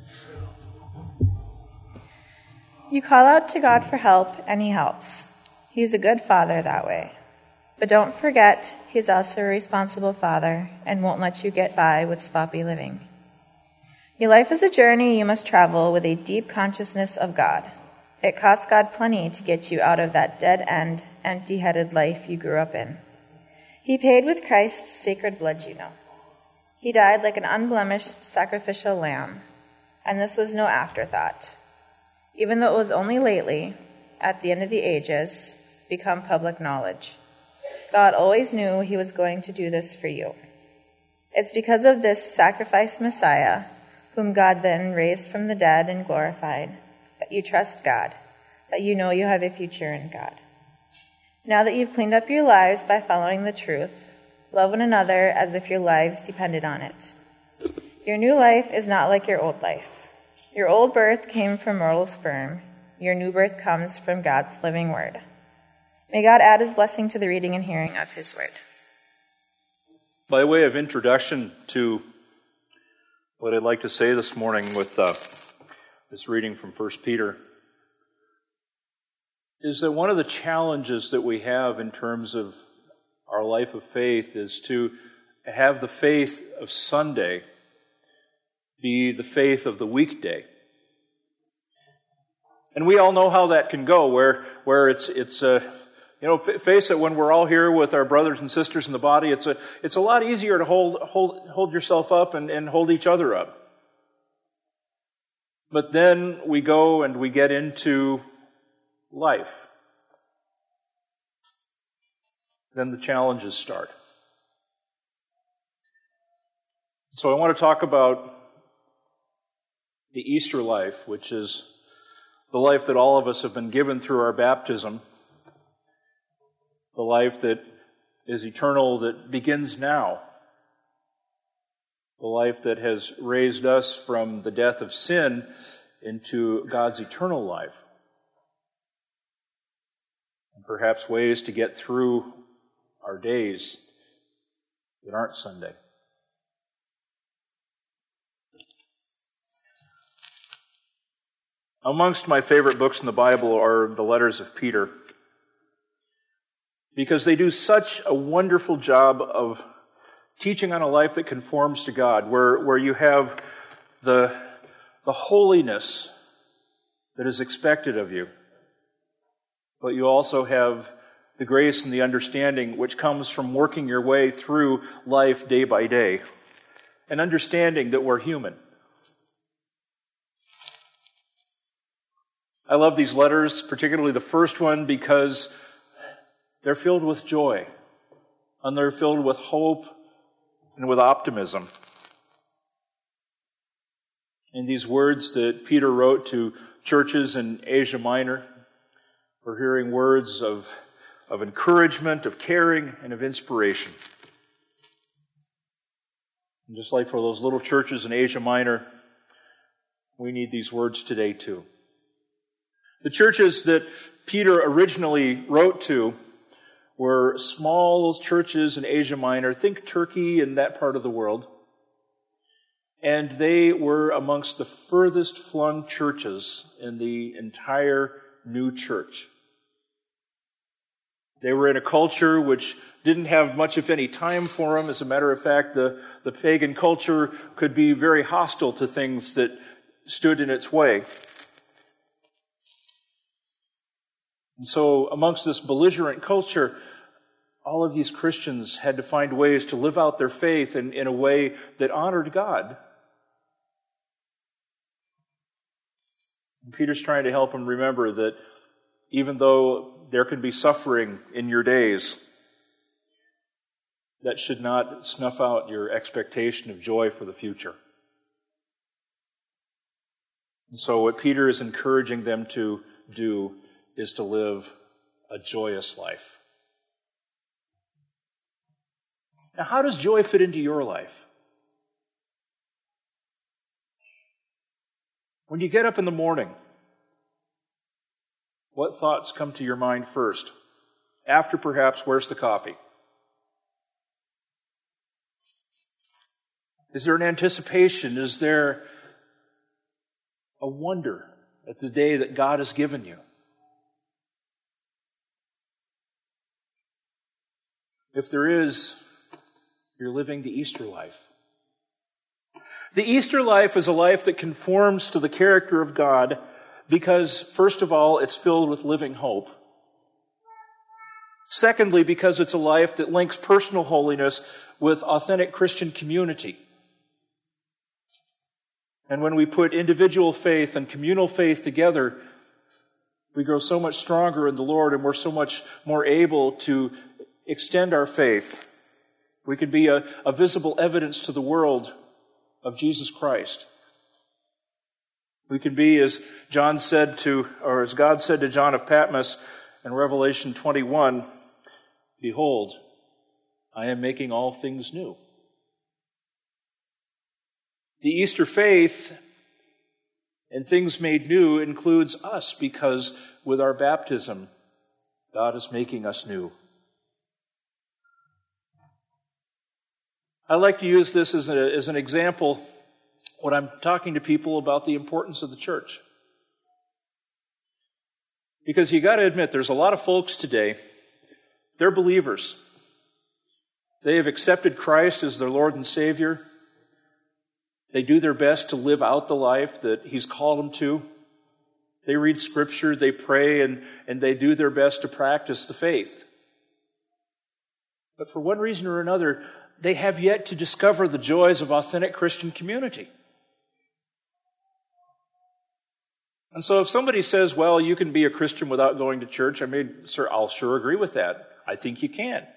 You call out to God for help, and he helps. He's a good father that way. But don't forget, he's also a responsible father and won't let you get by with sloppy living. Your life is a journey you must travel with a deep consciousness of God. It cost God plenty to get you out of that dead-end, empty-headed life you grew up in. He paid with Christ's sacred blood, you know. He died like an unblemished sacrificial lamb, and this was no afterthought. Even though it was only lately, at the end of the ages, become public knowledge. God always knew he was going to do this for you. It's because of this sacrificed Messiah, whom God then raised from the dead and glorified, that you trust God, that you know you have a future in God. Now that you've cleaned up your lives by following the truth, love one another as if your lives depended on it. Your new life is not like your old life. Your old birth came from mortal sperm. Your new birth comes from God's living word. May God add his blessing to the reading and hearing of his word. By way of introduction to what I'd like to say this morning with this reading from 1 Peter, is that one of the challenges that we have in terms of our life of faith is to have the faith of Sunday be the faith of the weekday. And we all know how that can go, where it's face it, when we're all here with our brothers and sisters in the body, it's a lot easier to hold yourself up and hold each other up. But then we go and we get into life. Then the challenges start. So I want to talk about the Easter life, which is the life that all of us have been given through our baptism, the life that is eternal, that begins now, the life that has raised us from the death of sin into God's eternal life, and perhaps ways to get through our days that aren't Sunday. Amongst my favorite books in the Bible are the letters of Peter, because they do such a wonderful job of teaching on a life that conforms to God, where you have the holiness that is expected of you, but you also have the grace and the understanding which comes from working your way through life day by day, and understanding that we're human. I love these letters, particularly the first one, because they're filled with joy, and they're filled with hope and with optimism. In these words that Peter wrote to churches in Asia Minor, we're hearing words of encouragement, of caring, and of inspiration. And just like for those little churches in Asia Minor, we need these words today too. The churches that Peter originally wrote to were small churches in Asia Minor. Think Turkey and that part of the world. And they were amongst the furthest flung churches in the entire new church. They were in a culture which didn't have much, if any, time for them. As a matter of fact, the pagan culture could be very hostile to things that stood in its way. And so amongst this belligerent culture, all of these Christians had to find ways to live out their faith in a way that honored God. And Peter's trying to help them remember that even though there can be suffering in your days, that should not snuff out your expectation of joy for the future. And so what Peter is encouraging them to do is to live a joyous life. Now, how does joy fit into your life? When you get up in the morning, what thoughts come to your mind first? After, perhaps, where's the coffee? Is there an anticipation? Is there a wonder at the day that God has given you. If there is, you're living the Easter life. The Easter life is a life that conforms to the character of God because, first of all, it's filled with living hope. Secondly, because it's a life that links personal holiness with authentic Christian community. And when we put individual faith and communal faith together, we grow so much stronger in the Lord and we're so much more able to extend our faith. We can be a visible evidence to the world of Jesus Christ. We can be, as God said to John of Patmos in Revelation 21, "Behold, I am making all things new." The Easter faith and things made new includes us because with our baptism, God is making us new. I like to use this as an example when I'm talking to people about the importance of the church. Because you got to admit, there's a lot of folks today, they're believers. They have accepted Christ as their Lord and Savior. They do their best to live out the life that He's called them to. They read Scripture, they pray, and they do their best to practice the faith. But for one reason or another, they have yet to discover the joys of authentic Christian community. And so if somebody says, well, you can be a Christian without going to church, I'll sure agree with that. I think you can.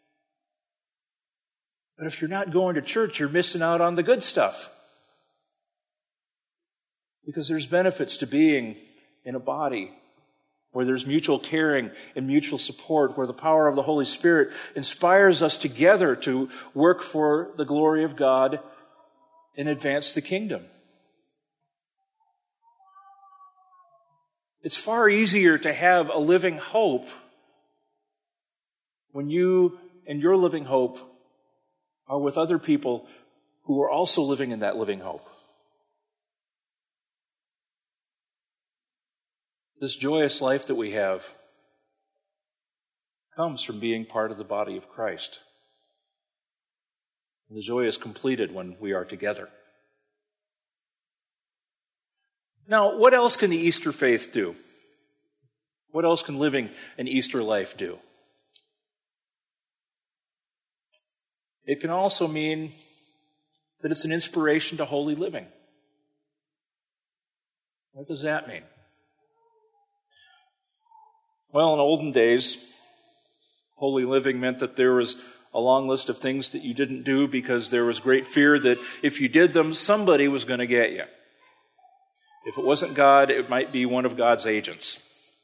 But if you're not going to church, you're missing out on the good stuff. Because there's benefits to being in a body where there's mutual caring and mutual support, where the power of the Holy Spirit inspires us together to work for the glory of God and advance the kingdom. It's far easier to have a living hope when you and your living hope are with other people who are also living in that living hope. This joyous life that we have comes from being part of the body of Christ. And the joy is completed when we are together. Now, what else can the Easter faith do? What else can living an Easter life do? It can also mean that it's an inspiration to holy living. What does that mean? Well, in olden days, holy living meant that there was a long list of things that you didn't do because there was great fear that if you did them, somebody was going to get you. If it wasn't God, it might be one of God's agents.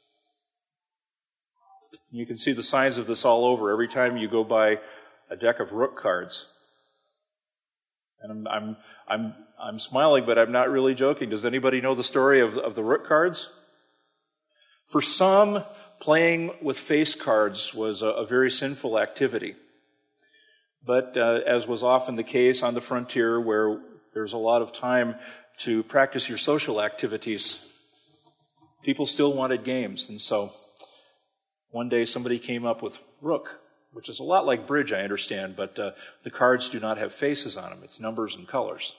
You can see the signs of this all over every time you go by a deck of rook cards. And I'm smiling, but I'm not really joking. Does anybody know the story of the rook cards? For some, playing with face cards was a very sinful activity. But as was often the case on the frontier where there's a lot of time to practice your social activities, people still wanted games. And so one day somebody came up with rook, which is a lot like bridge, I understand, but the cards do not have faces on them. It's numbers and colors.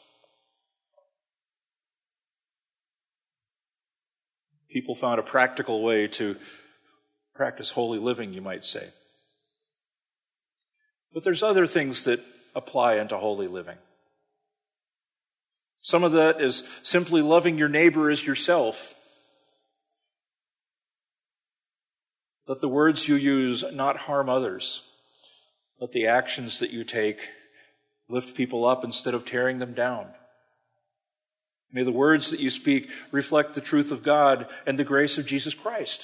People found a practical way to practice holy living, you might say. But there's other things that apply into holy living. Some of that is simply loving your neighbor as yourself. Let the words you use not harm others. Let the actions that you take lift people up instead of tearing them down. May the words that you speak reflect the truth of God and the grace of Jesus Christ.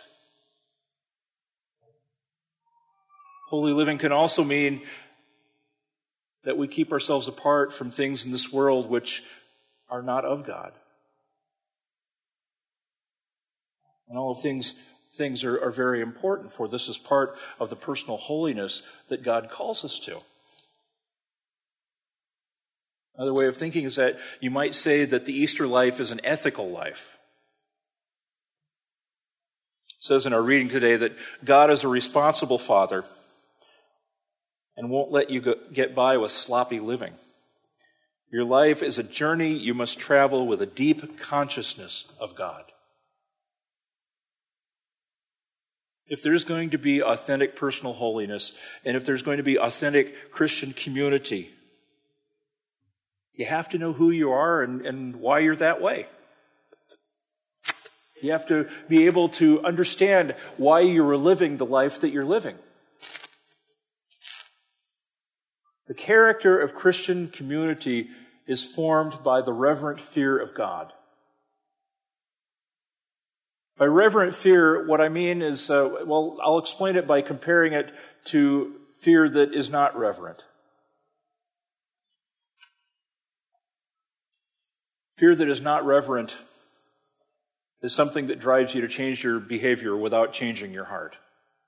Holy living can also mean that we keep ourselves apart from things in this world which are not of God. And all of things are very important, for this is part of the personal holiness that God calls us to. Another way of thinking is that you might say that the Easter life is an ethical life. It says in our reading today that God is a responsible Father and won't let you get by with sloppy living. Your life is a journey you must travel with a deep consciousness of God. If there's going to be authentic personal holiness, and if there's going to be authentic Christian community, you have to know who you are and why you're that way. You have to be able to understand why you're living the life that you're living. The character of Christian community is formed by the reverent fear of God. By reverent fear, what I mean is, I'll explain it by comparing it to fear that is not reverent. Fear that is not reverent is something that drives you to change your behavior without changing your heart.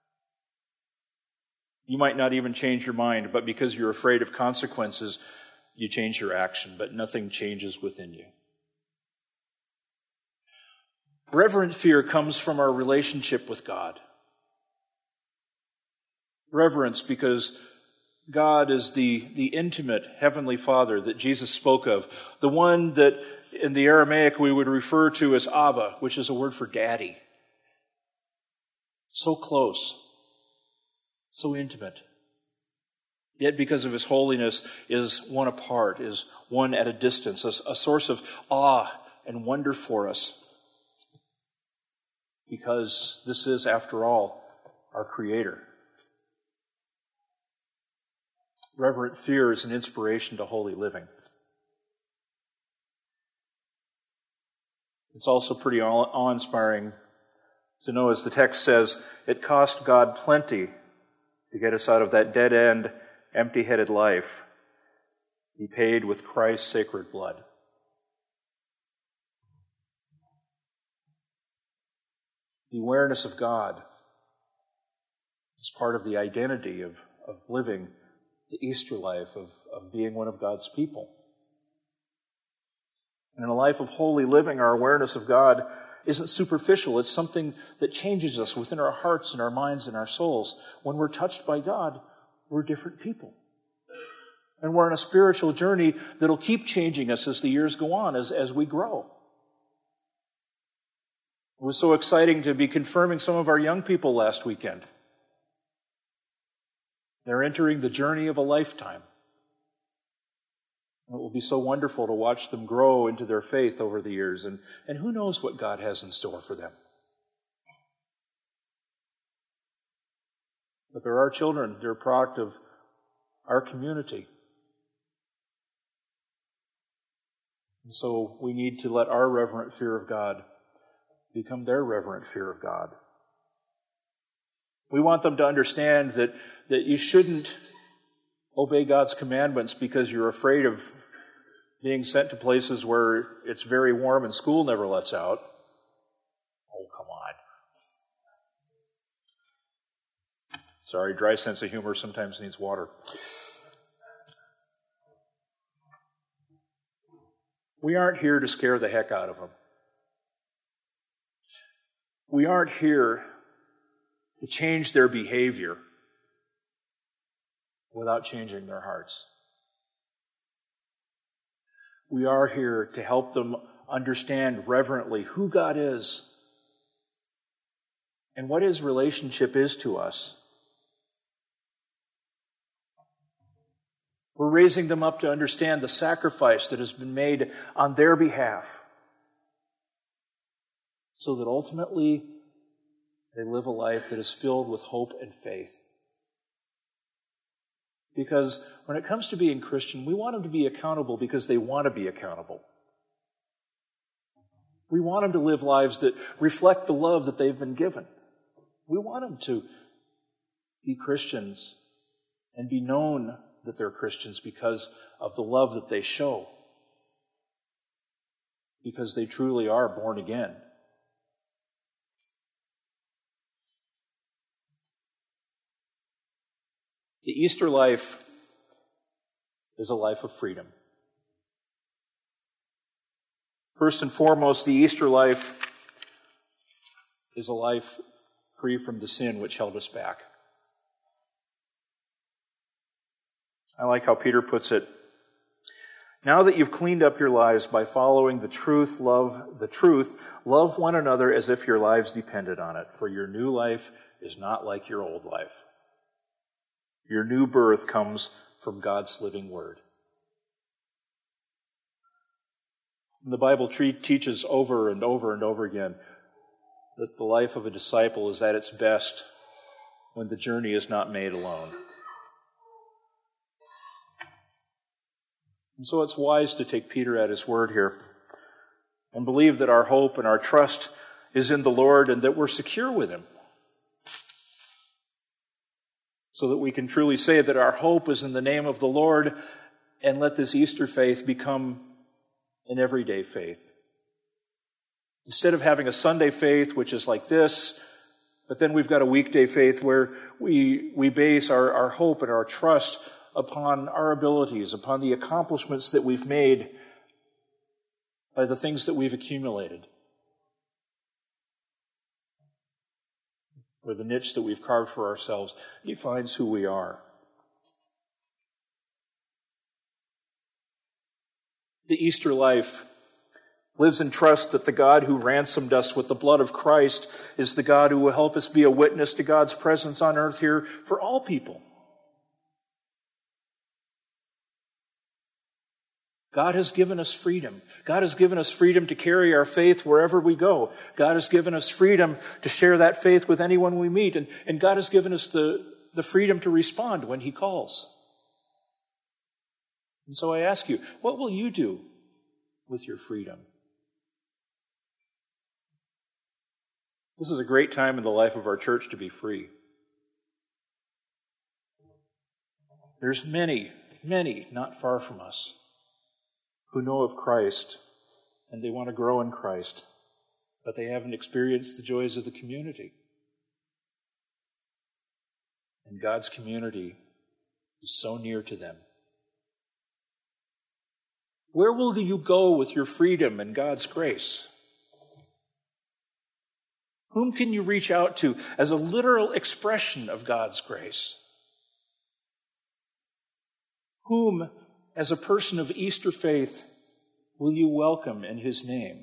You might not even change your mind, but because you're afraid of consequences, you change your action, but nothing changes within you. Reverent fear comes from our relationship with God. Reverence because God is the intimate Heavenly Father that Jesus spoke of, the one that in the Aramaic we would refer to as Abba, which is a word for daddy. So close, so intimate. Yet because of his holiness is one apart, is one at a distance, a source of awe and wonder for us. Because this is, after all, our Creator. Reverent fear is an inspiration to holy living. It's also pretty awe-inspiring to know, as the text says, it cost God plenty to get us out of that dead-end, empty-headed life. He paid with Christ's sacred blood. The awareness of God is part of the identity of living the Easter life, of being one of God's people. And in a life of holy living, our awareness of God isn't superficial. It's something that changes us within our hearts and our minds and our souls. When we're touched by God, we're different people. And we're on a spiritual journey that'll keep changing us as the years go on, as we grow. It was so exciting to be confirming some of our young people last weekend. They're entering the journey of a lifetime. It will be so wonderful to watch them grow into their faith over the years, and who knows what God has in store for them. But they're our children. They're a product of our community. And so we need to let our reverent fear of God become their reverent fear of God. We want them to understand that you shouldn't obey God's commandments because you're afraid of being sent to places where it's very warm and school never lets out. Oh, come on. Sorry, dry sense of humor sometimes needs water. We aren't here to scare the heck out of them. We aren't here to change their behavior without changing their hearts. We are here to help them understand reverently who God is and what His relationship is to us. We're raising them up to understand the sacrifice that has been made on their behalf, so that ultimately they live a life that is filled with hope and faith. Because when it comes to being Christian, we want them to be accountable because they want to be accountable. We want them to live lives that reflect the love that they've been given. We want them to be Christians and be known that they're Christians because of the love that they show. Because they truly are born again. The Easter life is a life of freedom. First and foremost, the Easter life is a life free from the sin which held us back. I like how Peter puts it. Now that you've cleaned up your lives by following the truth, love one another as if your lives depended on it, for your new life is not like your old life. Your new birth comes from God's living word. The Bible teaches over and over and over again that the life of a disciple is at its best when the journey is not made alone. And so it's wise to take Peter at his word here and believe that our hope and our trust is in the Lord and that we're secure with Him. So that we can truly say that our hope is in the name of the Lord, and let this Easter faith become an everyday faith. Instead of having a Sunday faith, which is like this, but then we've got a weekday faith where we base our hope and our trust upon our abilities, upon the accomplishments that we've made by the things that we've accumulated, or the niche that we've carved for ourselves defines who we are. The Easter life lives in trust that the God who ransomed us with the blood of Christ is the God who will help us be a witness to God's presence on earth here for all people. God has given us freedom. God has given us freedom to carry our faith wherever we go. God has given us freedom to share that faith with anyone we meet. And God has given us the freedom to respond when He calls. And so I ask you, what will you do with your freedom? This is a great time in the life of our church to be free. There's many not far from us who know of Christ and they want to grow in Christ, but they haven't experienced the joys of the community. And God's community is so near to them. Where will you go with your freedom and God's grace? Whom can you reach out to as a literal expression of God's grace? Whom, as a person of Easter faith, will you welcome in His name?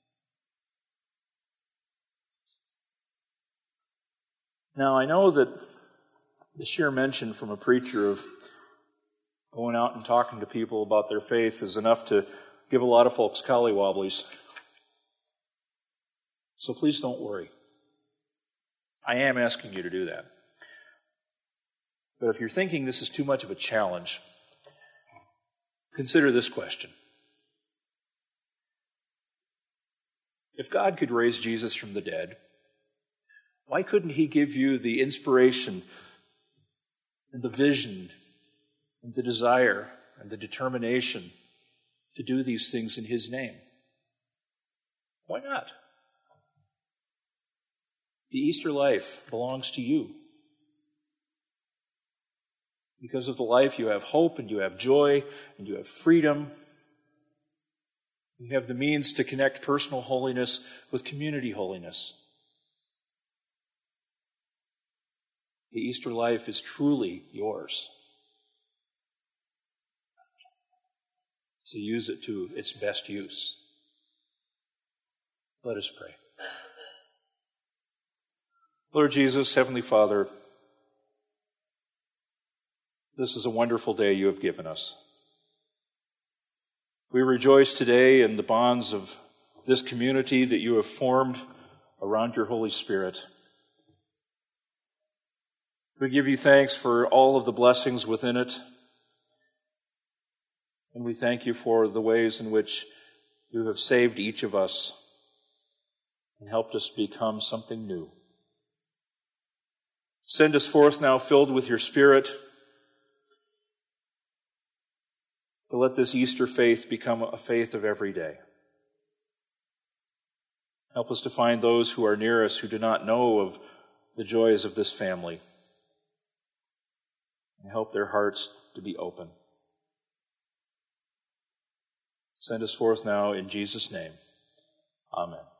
Now, I know that the sheer mention from a preacher of going out and talking to people about their faith is enough to give a lot of folks collywobblies. So please don't worry. I am asking you to do that. But if you're thinking this is too much of a challenge, consider this question. If God could raise Jesus from the dead, why couldn't He give you the inspiration and the vision and the desire and the determination to do these things in His name? Why not? The Easter life belongs to you. Because of the life, you have hope and you have joy and you have freedom. You have the means to connect personal holiness with community holiness. The Easter life is truly yours. So use it to its best use. Let us pray. Lord Jesus, Heavenly Father, this is a wonderful day you have given us. We rejoice today in the bonds of this community that you have formed around your Holy Spirit. We give you thanks for all of the blessings within it. And we thank you for the ways in which you have saved each of us and helped us become something new. Send us forth now filled with your Spirit to let this Easter faith become a faith of every day. Help us to find those who are near us who do not know of the joys of this family, and help their hearts to be open. Send us forth now in Jesus' name. Amen.